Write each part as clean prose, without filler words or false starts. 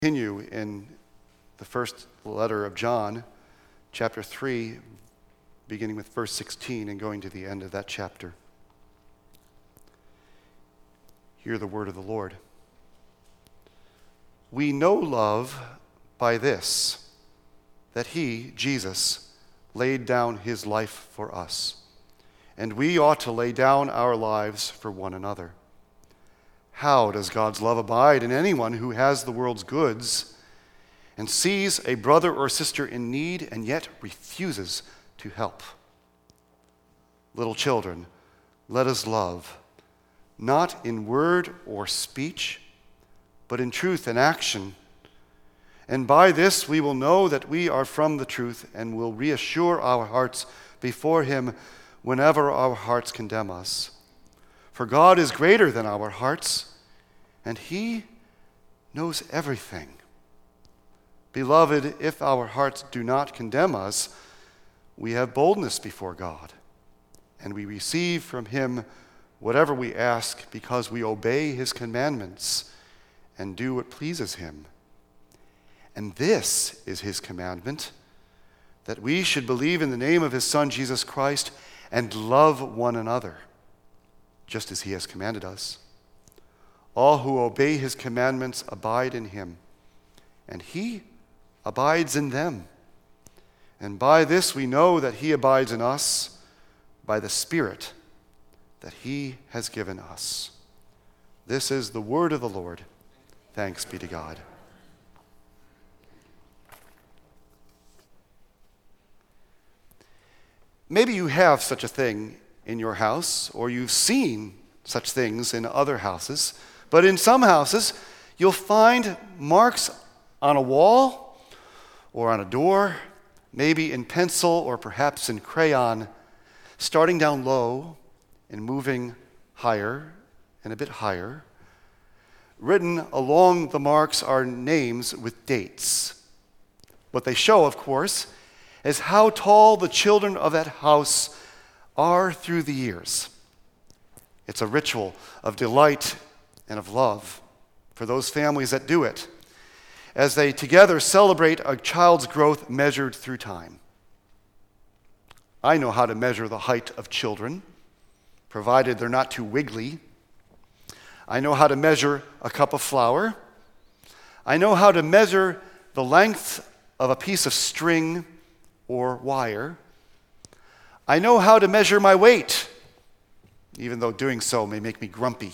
Continue in the first letter of John, chapter 3, beginning with verse 16 and going to the end of that chapter. Hear the word of the Lord. We know love by this, that he, Jesus, laid down his life for us, and we ought to lay down our lives for one another. How does God's love abide in anyone who has the world's goods and sees a brother or sister in need and yet refuses to help? Little children, let us love, not in word or speech, but in truth and action. And by this we will know that we are from the truth and will reassure our hearts before him whenever our hearts condemn us. For God is greater than our hearts, and he knows everything. Beloved, if our hearts do not condemn us, we have boldness before God, and we receive from him whatever we ask because we obey his commandments and do what pleases him. And this is his commandment, that we should believe in the name of his Son, Jesus Christ, and love one another, just as he has commanded us. All who obey his commandments abide in him, and he abides in them. And by this we know that he abides in us, by the Spirit that he has given us. This is the word of the Lord. Thanks be to God. Maybe you have such a thing in your house, or you've seen such things in other houses. But in some houses, you'll find marks on a wall or on a door, maybe in pencil or perhaps in crayon, starting down low and moving higher and a bit higher. Written along the marks are names with dates. What they show, of course, is how tall the children of that house are through the years. It's a ritual of delight and of love for those families that do it, as they together celebrate a child's growth measured through time. I know how to measure the height of children, provided they're not too wiggly. I know how to measure a cup of flour. I know how to measure the length of a piece of string or wire. I know how to measure my weight, even though doing so may make me grumpy.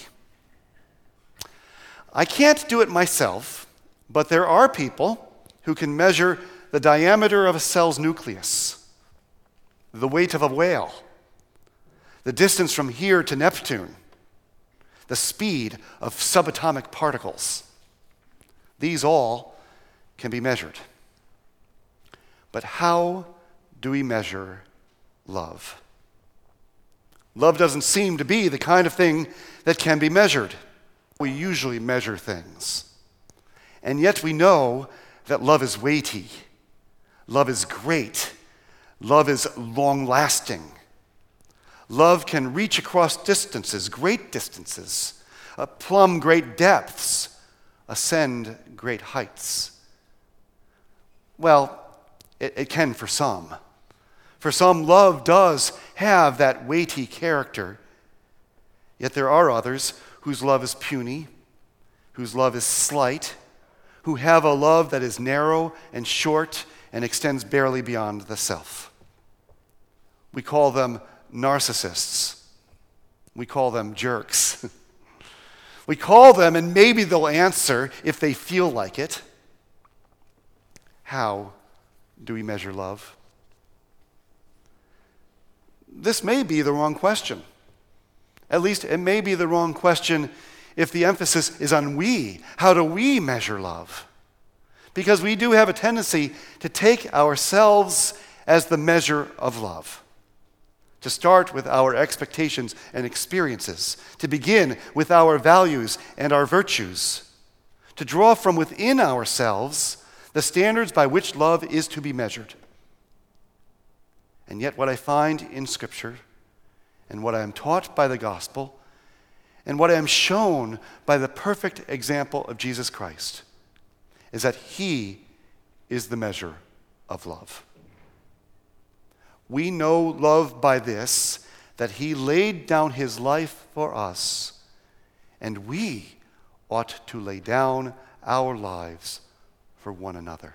I can't do it myself, but there are people who can measure the diameter of a cell's nucleus, the weight of a whale, the distance from here to Neptune, the speed of subatomic particles. These all can be measured. But how do we measure love? Love doesn't seem to be the kind of thing that can be measured. We usually measure things. And yet we know that love is weighty. Love is great. Love is long-lasting. Love can reach across distances, great distances, plumb great depths, ascend great heights. Well, it can for some. For some, love does have that weighty character. Yet there are others whose love is puny, whose love is slight, who have a love that is narrow and short and extends barely beyond the self. We call them narcissists. We call them jerks. We call them, and maybe they'll answer if they feel like it. How do we measure love? This may be the wrong question. At least it may be the wrong question if the emphasis is on we. How do we measure love? Because we do have a tendency to take ourselves as the measure of love. To start with our expectations and experiences. To begin with our values and our virtues. To draw from within ourselves the standards by which love is to be measured. And yet what I find in Scripture and what I am taught by the gospel and what I am shown by the perfect example of Jesus Christ is that he is the measure of love. We know love by this, that he laid down his life for us, and we ought to lay down our lives for one another.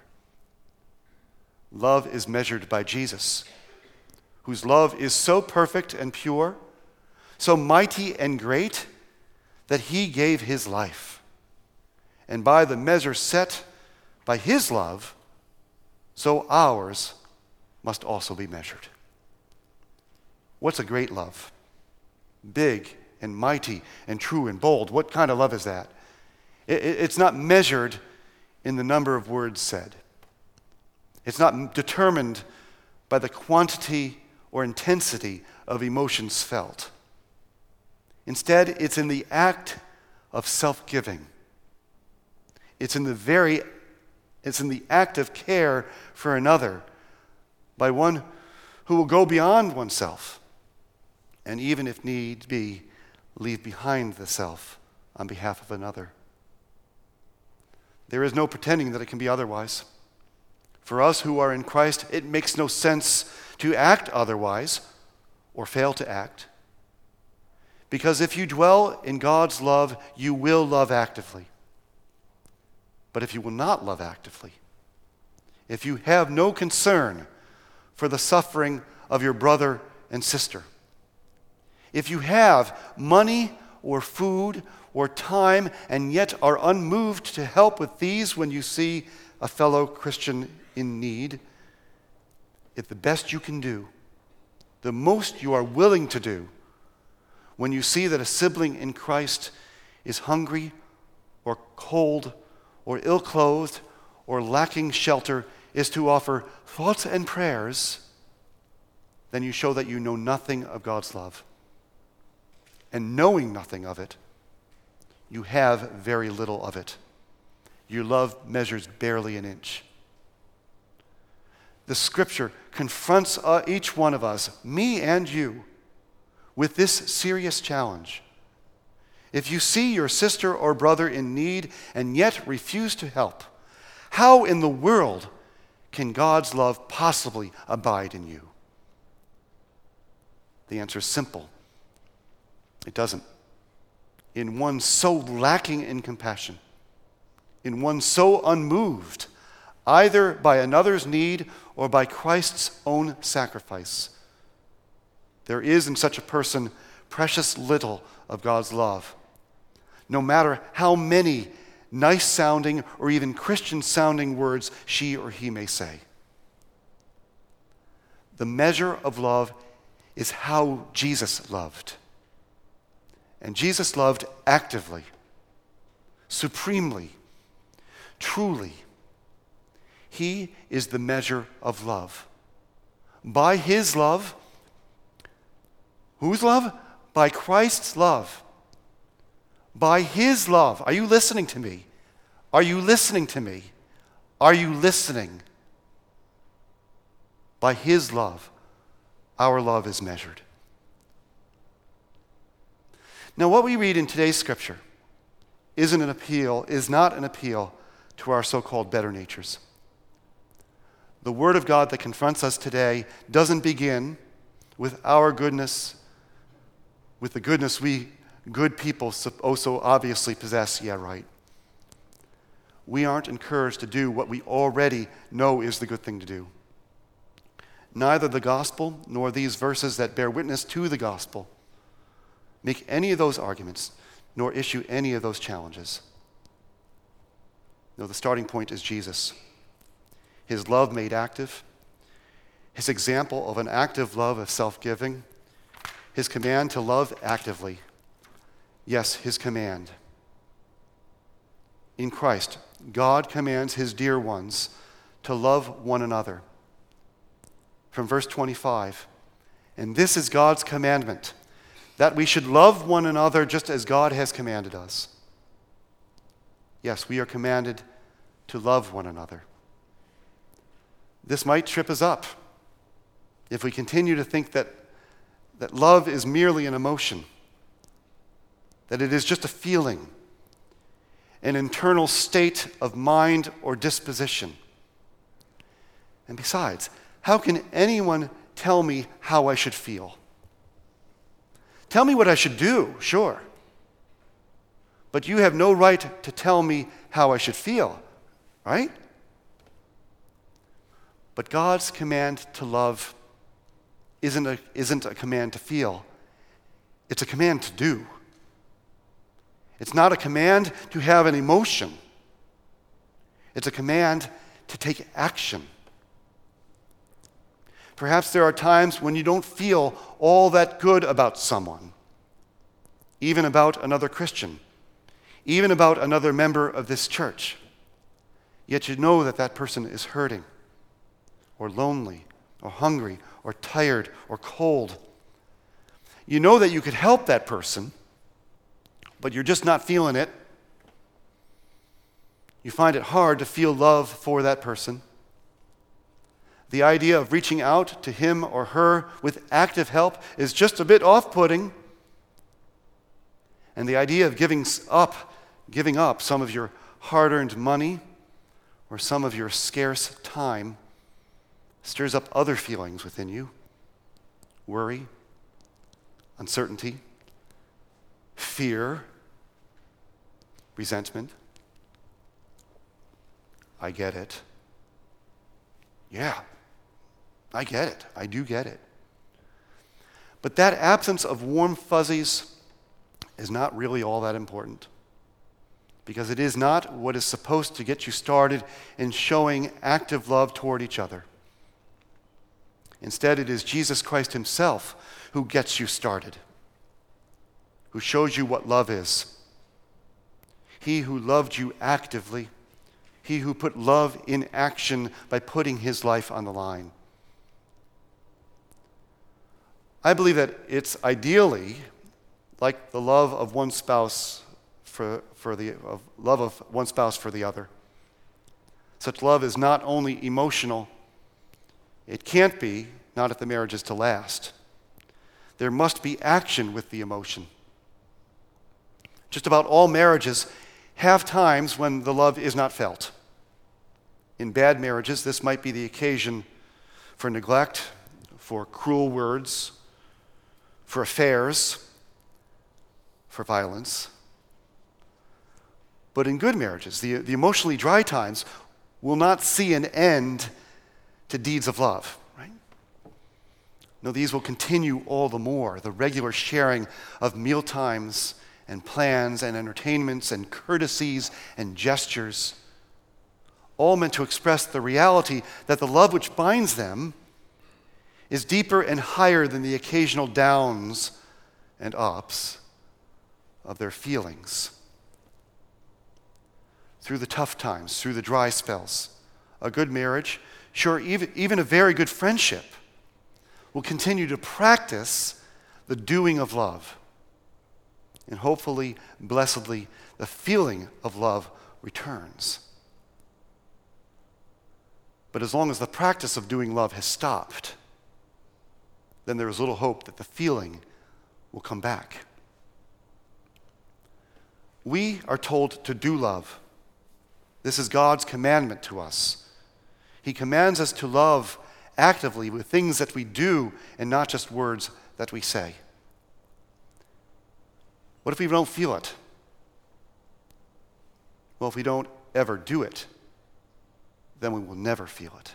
Love is measured by Jesus, whose love is so perfect and pure, so mighty and great, that he gave his life. And by the measure set by his love, so ours must also be measured. What's a great love? Big and mighty and true and bold. What kind of love is that? It's not measured in the number of words said. It's not determined by the quantity or intensity of emotions felt. Instead, it's in the act of self-giving. It's in the act of care for another by one who will go beyond oneself and even if need be, leave behind the self on behalf of another. There is no pretending that it can be otherwise. For us who are in Christ, it makes no sense to act otherwise or fail to act. Because if you dwell in God's love, you will love actively. But if you will not love actively, if you have no concern for the suffering of your brother and sister, if you have money or food or time and yet are unmoved to help with these when you see a fellow Christian in need, if the best you can do, the most you are willing to do, when you see that a sibling in Christ is hungry or cold or ill-clothed or lacking shelter, is to offer thoughts and prayers, then you show that you know nothing of God's love. And knowing nothing of it, you have very little of it. Your love measures barely an inch. The Scripture confronts each one of us, me and you, with this serious challenge. If you see your sister or brother in need and yet refuse to help, how in the world can God's love possibly abide in you? The answer is simple. It doesn't. In one so lacking in compassion, in one so unmoved, either by another's need or by Christ's own sacrifice, there is in such a person precious little of God's love. No matter how many nice-sounding or even Christian-sounding words she or he may say. The measure of love is how Jesus loved. And Jesus loved actively, supremely, truly. He is the measure of love. By his love, whose love? By Christ's love. By his love. Are you listening to me? Are you listening to me? Are you listening? By his love, our love is measured. Now, what we read in today's scripture is not an appeal to our so-called better natures. The word of God that confronts us today doesn't begin with our goodness, with the goodness we good people so obviously possess. Yeah, right. We aren't encouraged to do what we already know is the good thing to do. Neither the gospel nor these verses that bear witness to the gospel make any of those arguments, nor issue any of those challenges. No, the starting point is Jesus. His love made active, his example of an active love of self-giving, his command to love actively. Yes, his command. In Christ, God commands his dear ones to love one another. From verse 25, and this is God's commandment, that we should love one another just as God has commanded us. Yes, we are commanded to love one another. This might trip us up if we continue to think that love is merely an emotion, that it is just a feeling, an internal state of mind or disposition. And besides, how can anyone tell me how I should feel? Tell me what I should do, sure. But you have no right to tell me how I should feel, right? But God's command to love isn't a command to feel. It's a command to do. It's not a command to have an emotion. It's a command to take action. Perhaps there are times when you don't feel all that good about someone, even about another Christian, even about another member of this church. Yet you know that that person is hurting, or lonely, or hungry, or tired, or cold. You know that you could help that person, but you're just not feeling it. You find it hard to feel love for that person. The idea of reaching out to him or her with active help is just a bit off-putting. And the idea of giving up some of your hard-earned money or some of your scarce time stirs up other feelings within you: worry, uncertainty, fear, resentment. I get it. Yeah, I get it. I do get it. But that absence of warm fuzzies is not really all that important, because it is not what is supposed to get you started in showing active love toward each other. Instead, it is Jesus Christ himself who gets you started, who shows you what love is. He who loved you actively, he who put love in action by putting his life on the line. I believe that it's ideally like the love of one spouse for the other. Such love is not only emotional, it can't be, not if the marriage is to last. There must be action with the emotion. Just about all marriages have times when the love is not felt. In bad marriages, this might be the occasion for neglect, for cruel words, for affairs, for violence. But in good marriages, the emotionally dry times will not see an end to deeds of love, right? No, these will continue all the more. The regular sharing of meal times and plans and entertainments and courtesies and gestures, all meant to express the reality that the love which binds them is deeper and higher than the occasional downs and ups of their feelings. Through the tough times, through the dry spells, a good marriage, sure, even a very good friendship, will continue to practice the doing of love. And hopefully, blessedly, the feeling of love returns. But as long as the practice of doing love has stopped, then there is little hope that the feeling will come back. We are told to do love. This is God's commandment to us. He commands us to love actively with things that we do and not just words that we say. What if we don't feel it? Well, if we don't ever do it, then we will never feel it.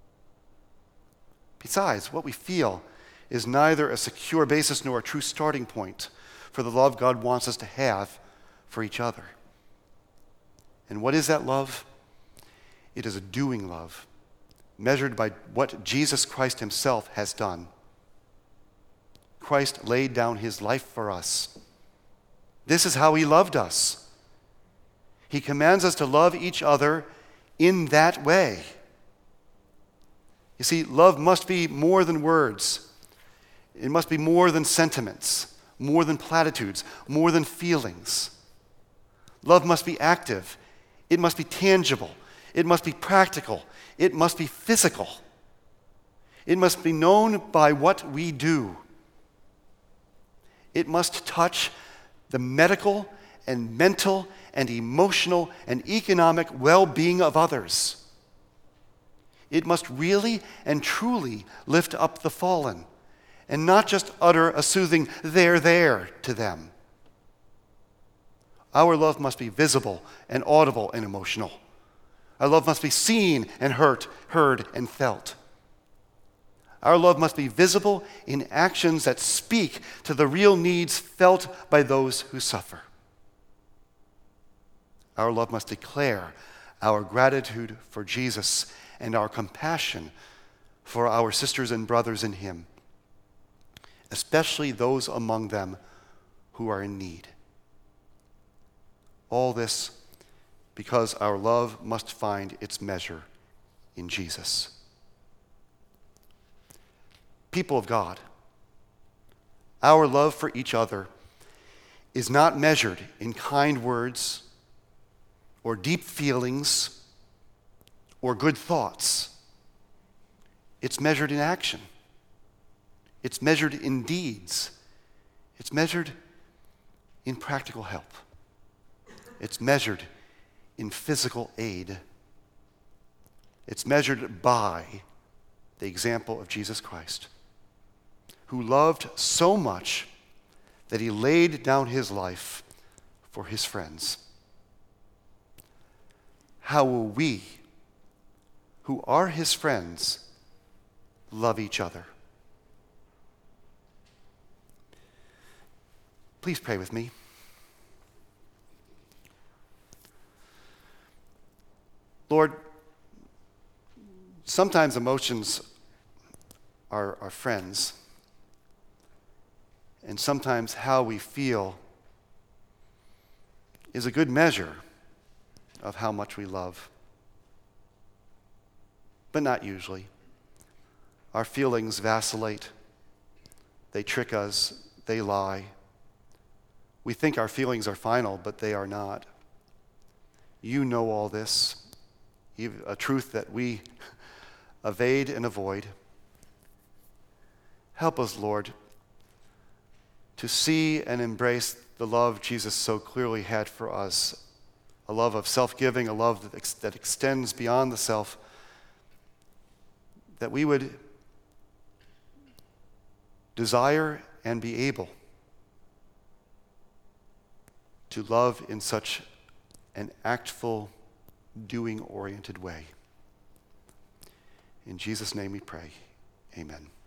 Besides, what we feel is neither a secure basis nor a true starting point for the love God wants us to have for each other. And what is that love? It is a doing love, measured by what Jesus Christ himself has done. Christ laid down his life for us. This is how he loved us. He commands us to love each other in that way. You see, love must be more than words. It must be more than sentiments, more than platitudes, more than feelings. Love must be active. It must be tangible. It must be practical. It must be physical. It must be known by what we do. It must touch the medical and mental and emotional and economic well-being of others. It must really and truly lift up the fallen and not just utter a soothing there to them. Our love must be visible and audible and emotional. Our love must be seen and heard and felt. Our love must be visible in actions that speak to the real needs felt by those who suffer. Our love must declare our gratitude for Jesus and our compassion for our sisters and brothers in him, especially those among them who are in need. All this because our love must find its measure in Jesus. People of God, our love for each other is not measured in kind words or deep feelings or good thoughts. It's measured in action. It's measured in deeds. It's measured in practical help. It's measured in physical aid. It's measured by the example of Jesus Christ, who loved so much that he laid down his life for his friends. How will we, who are his friends, love each other? Please pray with me. Lord, sometimes emotions are friends, and sometimes how we feel is a good measure of how much we love, but not usually. Our feelings vacillate, they trick us, they lie. We think our feelings are final, but they are not. You know all this, a truth that we evade and avoid. Help us, Lord, to see and embrace the love Jesus so clearly had for us, a love of self-giving, a love that extends beyond the self, that we would desire and be able to love in such an actful, doing-oriented way. In Jesus' name we pray. Amen.